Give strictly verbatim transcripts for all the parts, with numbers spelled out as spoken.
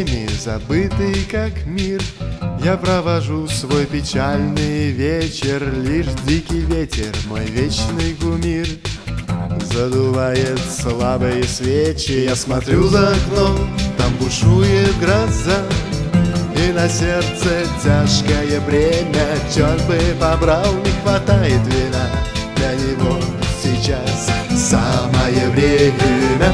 всеми забытый как мир. Я провожу свой печальный вечер, лишь дикий ветер, мой вечный кумир. Задувает слабые свечи, я смотрю за окном, там бушует гроза. И на сердце тяжкое бремя, черт бы побрал, не хватает вина. Для него сейчас самое время.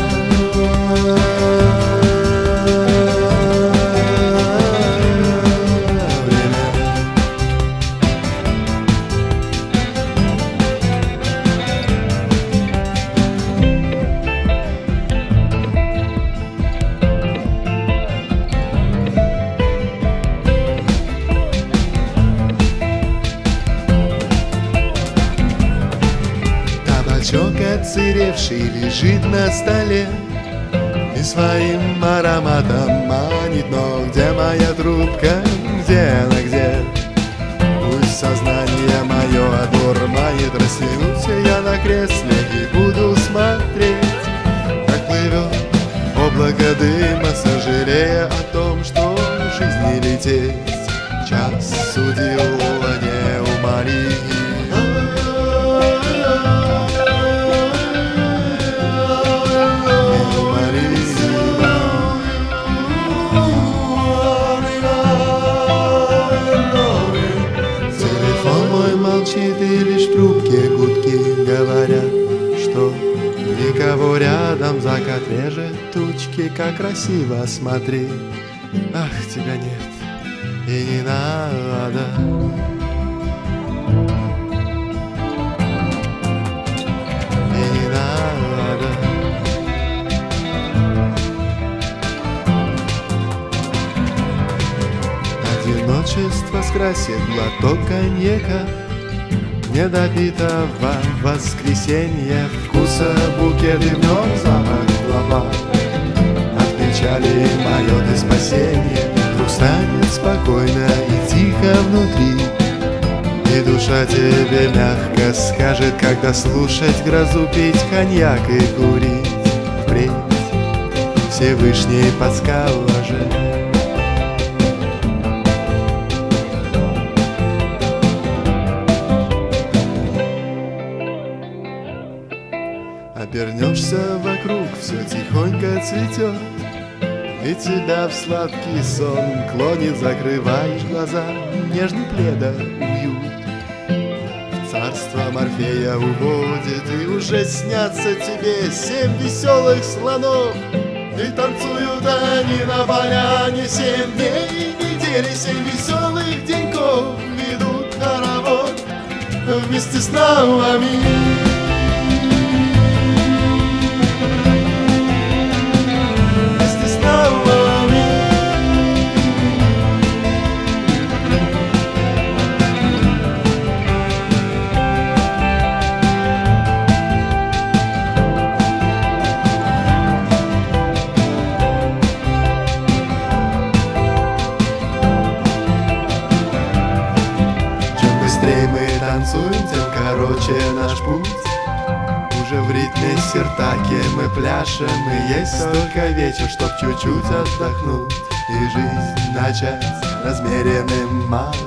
Табачок отсыревший лежит на столе и своим ароматом манит. Но где моя трубка, где она, где? Пусть сознание мое одурманит. Растянусь я на кресле и буду смотреть, как плывет облако дыма, сожалея о том, что в жизни лететь. Час судил, а не умолить. И лишь в трубке гудки говорят, что никого рядом, закат режет тучки. Как красиво, смотри, ах, тебя нет и не надо. И не надо. Одиночество скрасит глоток коньяка, недопитого воскресенья, вкуса букет и в нем запах клопа. От печали поет и спасенье, вдруг станет спокойно и тихо внутри. И душа тебе мягко скажет, когда слушать грозу, пить коньяк и курить. Впредь Всевышний подскажет. Обернешься вокруг, все тихонько цветет, и тебя в сладкий сон клонит. Закрываешь глаза, нежный пледа уют в царство Морфея уводит. И уже снятся тебе семь веселых слонов, и танцуют они на поляне. Семь дней недели, семь веселых деньков ведут хоровод вместе с нами. Мы танцуем, тем короче наш путь. Уже в ритме сиртаки мы пляшем, и есть только вечер, чтоб чуть-чуть отдохнуть и жизнь начать размеренным маршем.